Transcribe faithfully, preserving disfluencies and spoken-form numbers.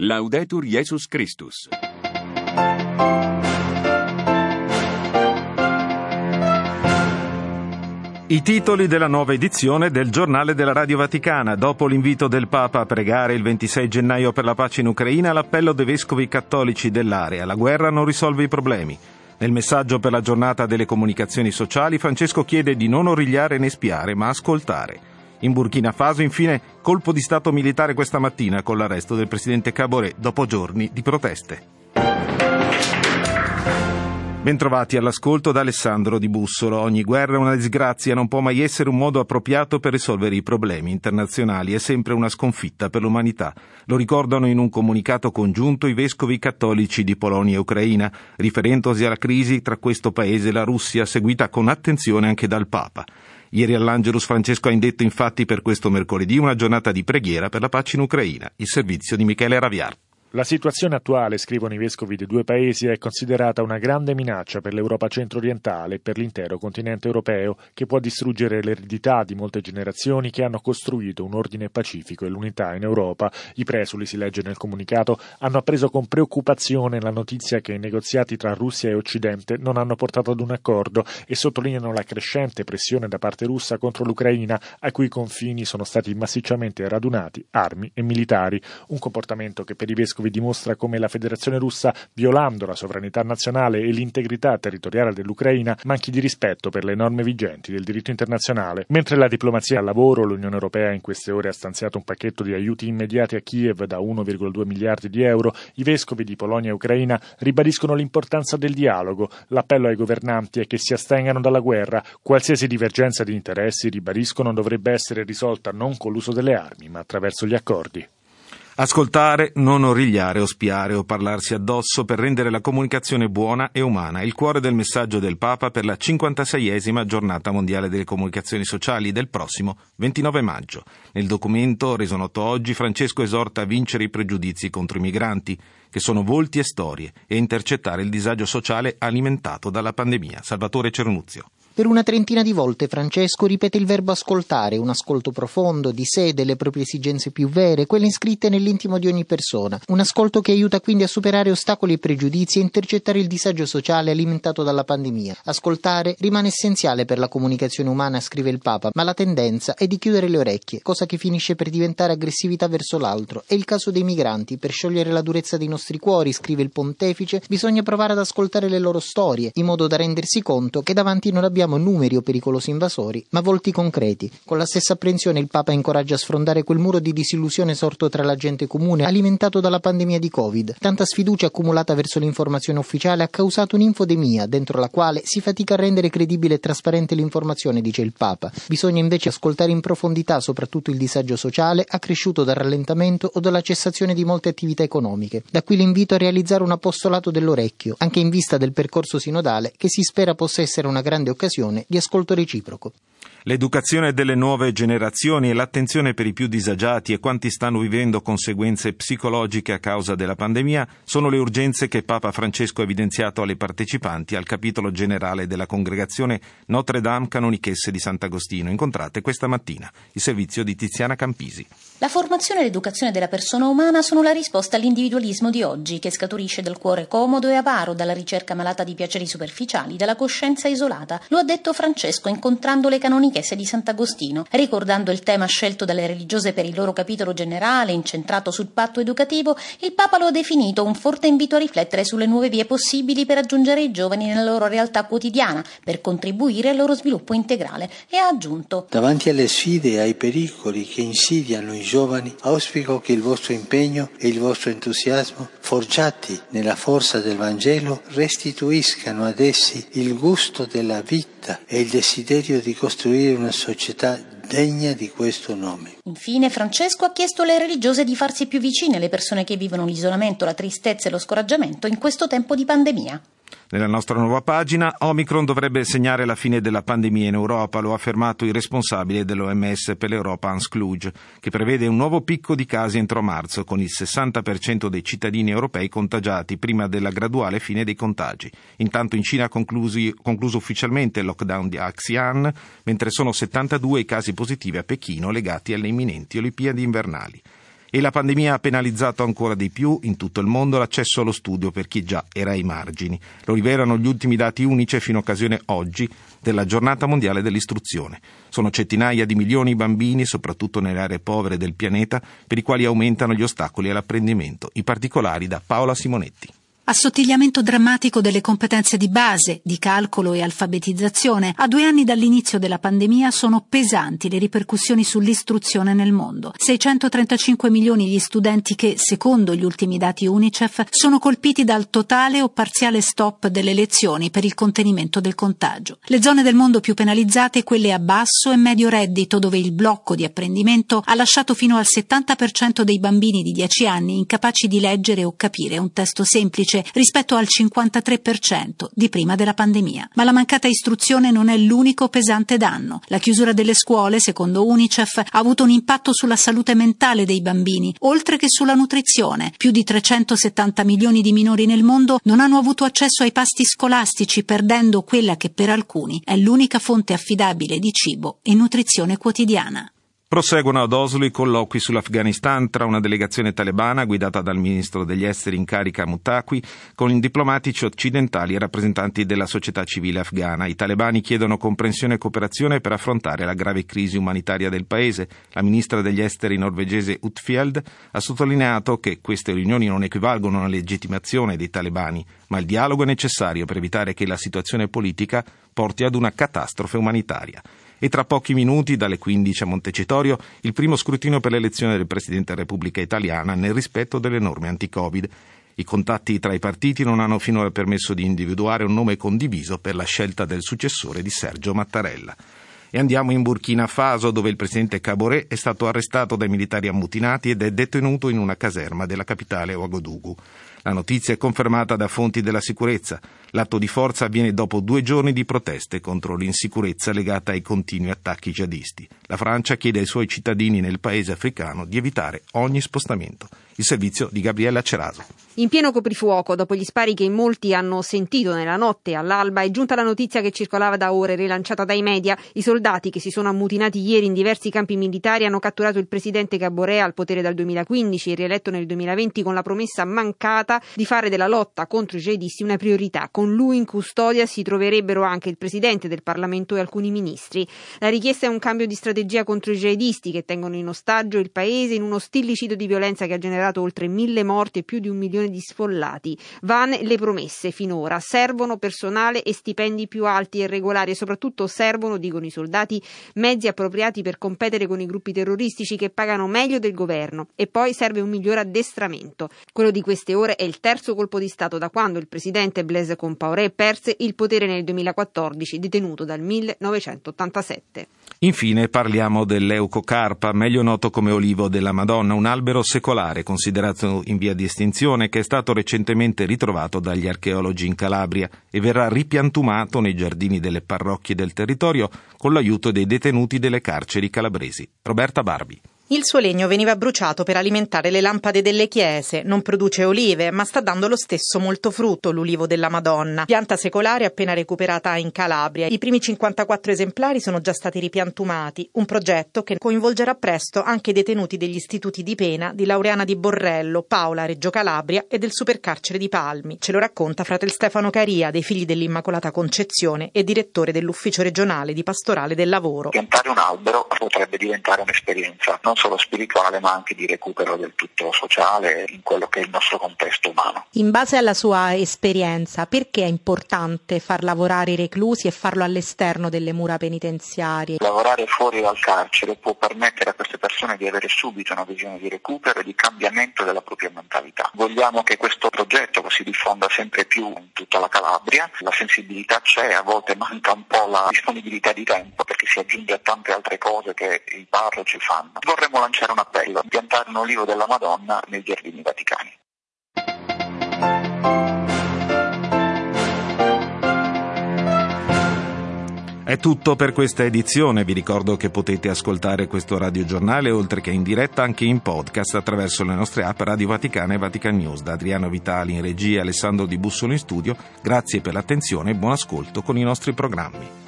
Laudetur Jesus Christus. I titoli della nuova edizione del Giornale della Radio Vaticana. Dopo l'invito del Papa a pregare il ventisei gennaio per la pace in Ucraina, l'appello dei vescovi cattolici dell'area. La guerra non risolve i problemi. Nel messaggio per la giornata delle comunicazioni sociali, Francesco chiede di non origliare né spiare, ma ascoltare. In Burkina Faso, infine, colpo di stato militare questa mattina con l'arresto del presidente Kaboré dopo giorni di proteste. Bentrovati all'ascolto da Alessandro Di Bussolo. Ogni guerra è una disgrazia, non può mai essere un modo appropriato per risolvere i problemi internazionali, è sempre una sconfitta per l'umanità. Lo ricordano in un comunicato congiunto i vescovi cattolici di Polonia e Ucraina, riferendosi alla crisi tra questo paese e la Russia, seguita con attenzione anche dal Papa. Ieri all'Angelus Francesco ha indetto infatti per questo mercoledì una giornata di preghiera per la pace in Ucraina. Il servizio di Michele Raviar. La situazione attuale, scrivono i vescovi dei due paesi, è considerata una grande minaccia per l'Europa centro-orientale e per l'intero continente europeo, che può distruggere l'eredità di molte generazioni che hanno costruito un ordine pacifico e l'unità in Europa. I presuli, si legge nel comunicato, hanno appreso con preoccupazione la notizia che i negoziati tra Russia e Occidente non hanno portato ad un accordo e sottolineano la crescente pressione da parte russa contro l'Ucraina, a cui confini sono stati massicciamente radunati armi e militari, un comportamento che per i vescovi dimostra come la Federazione Russa, violando la sovranità nazionale e l'integrità territoriale dell'Ucraina, manchi di rispetto per le norme vigenti del diritto internazionale. Mentre la diplomazia al lavoro, l'Unione Europea in queste ore ha stanziato un pacchetto di aiuti immediati a Kiev da uno virgola due miliardi di euro, i vescovi di Polonia e Ucraina ribadiscono l'importanza del dialogo. L'appello ai governanti è che si astengano dalla guerra. Qualsiasi divergenza di interessi, ribadiscono, dovrebbe essere risolta non con l'uso delle armi, ma attraverso gli accordi. Ascoltare, non origliare o spiare o parlarsi addosso per rendere la comunicazione buona e umana è il cuore del messaggio del Papa per la cinquantaseiesima giornata mondiale delle comunicazioni sociali del prossimo ventinove maggio. Nel documento reso noto oggi, Francesco esorta a vincere i pregiudizi contro i migranti, che sono volti e storie, e a intercettare il disagio sociale alimentato dalla pandemia. Salvatore Cernuzio. Per una trentina di volte Francesco ripete il verbo ascoltare, un ascolto profondo di sé, delle proprie esigenze più vere, quelle iscritte nell'intimo di ogni persona. Un ascolto che aiuta quindi a superare ostacoli e pregiudizi e intercettare il disagio sociale alimentato dalla pandemia. Ascoltare rimane essenziale per la comunicazione umana, scrive il Papa, ma la tendenza è di chiudere le orecchie, cosa che finisce per diventare aggressività verso l'altro. È il caso dei migranti. Per sciogliere la durezza dei nostri cuori, scrive il Pontefice, bisogna provare ad ascoltare le loro storie, in modo da rendersi conto che davanti non abbiamo numeri o pericolosi invasori, ma volti concreti. Con la stessa apprensione il Papa incoraggia a sfrondare quel muro di disillusione sorto tra la gente comune, alimentato dalla pandemia di Covid. Tanta sfiducia accumulata verso l'informazione ufficiale ha causato un'infodemia, dentro la quale si fatica a rendere credibile e trasparente l'informazione, dice il Papa. Bisogna invece ascoltare in profondità soprattutto il disagio sociale, accresciuto dal rallentamento o dalla cessazione di molte attività economiche. Da qui l'invito a realizzare un apostolato dell'orecchio, anche in vista del percorso sinodale, che si spera possa essere una grande occasione di ascolto reciproco. L'educazione delle nuove generazioni e l'attenzione per i più disagiati e quanti stanno vivendo conseguenze psicologiche a causa della pandemia sono le urgenze che Papa Francesco ha evidenziato alle partecipanti al capitolo generale della congregazione Notre Dame Canonichesse di Sant'Agostino, incontrate questa mattina. Il servizio di Tiziana Campisi. La formazione e l'educazione della persona umana sono la risposta all'individualismo di oggi, che scaturisce dal cuore comodo e avaro, dalla ricerca malata di piaceri superficiali, dalla coscienza isolata. Lo ha detto Francesco incontrando le canonichesse di Sant'Agostino. Ricordando il tema scelto dalle religiose per il loro capitolo generale, incentrato sul patto educativo, il Papa lo ha definito un forte invito a riflettere sulle nuove vie possibili per raggiungere i giovani nella loro realtà quotidiana, per contribuire al loro sviluppo integrale, e ha aggiunto: davanti alle sfide e ai pericoli che insidiano i giovani, auspico che il vostro impegno e il vostro entusiasmo, forgiati nella forza del Vangelo, restituiscano ad essi il gusto della vita e il desiderio di costruire una società degna di questo nome. Infine Francesco ha chiesto alle religiose di farsi più vicine alle persone che vivono l'isolamento, la tristezza e lo scoraggiamento in questo tempo di pandemia. Nella nostra nuova pagina, Omicron dovrebbe segnare la fine della pandemia in Europa, lo ha affermato il responsabile dell'O M S per l'Europa, Hans Kluge, che prevede un nuovo picco di casi entro marzo, con il sessanta per cento dei cittadini europei contagiati prima della graduale fine dei contagi. Intanto in Cina ha conclusi, concluso ufficialmente il lockdown di Xi'an, mentre sono settantadue i casi positivi a Pechino legati alle imminenti Olimpiadi invernali. E la pandemia ha penalizzato ancora di più in tutto il mondo l'accesso allo studio per chi già era ai margini. Lo rivelano gli ultimi dati UNICEF in occasione oggi della Giornata Mondiale dell'Istruzione. Sono centinaia di milioni di bambini, soprattutto nelle aree povere del pianeta, per i quali aumentano gli ostacoli all'apprendimento. I particolari da Paola Simonetti. Assottigliamento drammatico delle competenze di base, di calcolo e alfabetizzazione. A due anni dall'inizio della pandemia sono pesanti le ripercussioni sull'istruzione nel mondo. seicentotrentacinque milioni gli studenti che, secondo gli ultimi dati UNICEF, sono colpiti dal totale o parziale stop delle lezioni per il contenimento del contagio. Le zone del mondo più penalizzate, quelle a basso e medio reddito, dove il blocco di apprendimento ha lasciato fino al settanta per cento dei bambini di dieci anni incapaci di leggere o capire un testo semplice, rispetto al cinquantatré per cento di prima della pandemia. Ma la mancata istruzione non è l'unico pesante danno. La chiusura delle scuole, secondo UNICEF, ha avuto un impatto sulla salute mentale dei bambini, oltre che sulla nutrizione. Più di trecentosettanta milioni di minori nel mondo non hanno avuto accesso ai pasti scolastici, perdendo quella che per alcuni è l'unica fonte affidabile di cibo e nutrizione quotidiana. Proseguono ad Oslo i colloqui sull'Afghanistan tra una delegazione talebana guidata dal ministro degli esteri in carica Muttaqui con i diplomatici occidentali e rappresentanti della società civile afghana. I talebani chiedono comprensione e cooperazione per affrontare la grave crisi umanitaria del paese. La ministra degli esteri norvegese Utfjeld ha sottolineato che queste riunioni non equivalgono a una legittimazione dei talebani, ma il dialogo è necessario per evitare che la situazione politica porti ad una catastrofe umanitaria. E tra pochi minuti, dalle quindici a Montecitorio, il primo scrutinio per l'elezione del Presidente della Repubblica Italiana nel rispetto delle norme anti-Covid. I contatti tra i partiti non hanno finora permesso di individuare un nome condiviso per la scelta del successore di Sergio Mattarella. E andiamo in Burkina Faso, dove il presidente Kaboré è stato arrestato dai militari ammutinati ed è detenuto in una caserma della capitale Ouagadougou. La notizia è confermata da fonti della sicurezza. L'atto di forza avviene dopo due giorni di proteste contro l'insicurezza legata ai continui attacchi jihadisti. La Francia chiede ai suoi cittadini nel paese africano di evitare ogni spostamento. Il servizio di Gabriella Ceraso. In pieno coprifuoco, dopo gli spari che in molti hanno sentito nella notte all'alba, è giunta la notizia che circolava da ore, rilanciata dai media. I soldati che si sono ammutinati ieri in diversi campi militari hanno catturato il presidente Kaboré, al potere dal duemilaquindici e rieletto nel duemilaventi, con la promessa mancata di fare della lotta contro i jihadisti una priorità. Con lui in custodia si troverebbero anche il presidente del Parlamento e alcuni ministri. La richiesta è un cambio di strategia contro i jihadisti che tengono in ostaggio il paese in uno stillicidio di violenza che ha generato oltre mille morti e più di un milione di sfollati. Vane le promesse finora. Servono personale e stipendi più alti e regolari e soprattutto servono, dicono i soldati, mezzi appropriati per competere con i gruppi terroristici che pagano meglio del governo. E poi serve un miglior addestramento. Quello di queste ore è il terzo colpo di Stato da quando il presidente Blaise Compaoré perse il potere nel duemilaquattordici, detenuto dal millenovecentottantasette. Infine parliamo dell'Eucocarpa, meglio noto come olivo della Madonna, un albero secolare considerato in via di estinzione che è stato recentemente ritrovato dagli archeologi in Calabria e verrà ripiantumato nei giardini delle parrocchie del territorio con l'aiuto dei detenuti delle carceri calabresi. Roberta Barbi. Il suo legno veniva bruciato per alimentare le lampade delle chiese, non produce olive, ma sta dando lo stesso molto frutto l'ulivo della Madonna, pianta secolare appena recuperata in Calabria. I primi cinquantaquattro esemplari sono già stati ripiantumati, un progetto che coinvolgerà presto anche i detenuti degli istituti di pena di Laureana di Borrello, Paola, Reggio Calabria e del supercarcere di Palmi. Ce lo racconta fratel Stefano Caria, dei Figli dell'Immacolata Concezione e direttore dell'Ufficio regionale di pastorale del lavoro. Piantare un albero potrebbe diventare un'esperienza non solo spirituale ma anche di recupero del tutto sociale in quello che è il nostro contesto umano. In base alla sua esperienza, perché è importante far lavorare i reclusi e farlo all'esterno delle mura penitenziarie? Lavorare fuori dal carcere può permettere a queste persone di avere subito una visione di recupero e di cambiamento della propria mentalità. Vogliamo che questo progetto si diffonda sempre più in tutta la Calabria. La sensibilità c'è, a volte manca un po' la disponibilità di tempo perché si aggiunge a tante altre cose che i parroci fanno. Vorremmo lanciare un appello, piantare un olivo della Madonna nei giardini vaticani. È tutto per questa edizione. Vi ricordo che potete ascoltare questo radiogiornale oltre che in diretta anche in podcast attraverso le nostre app Radio Vaticana e Vatican News. Da Adriano Vitali in regia e Alessandro Di Bussolo in studio, grazie per l'attenzione e buon ascolto con i nostri programmi.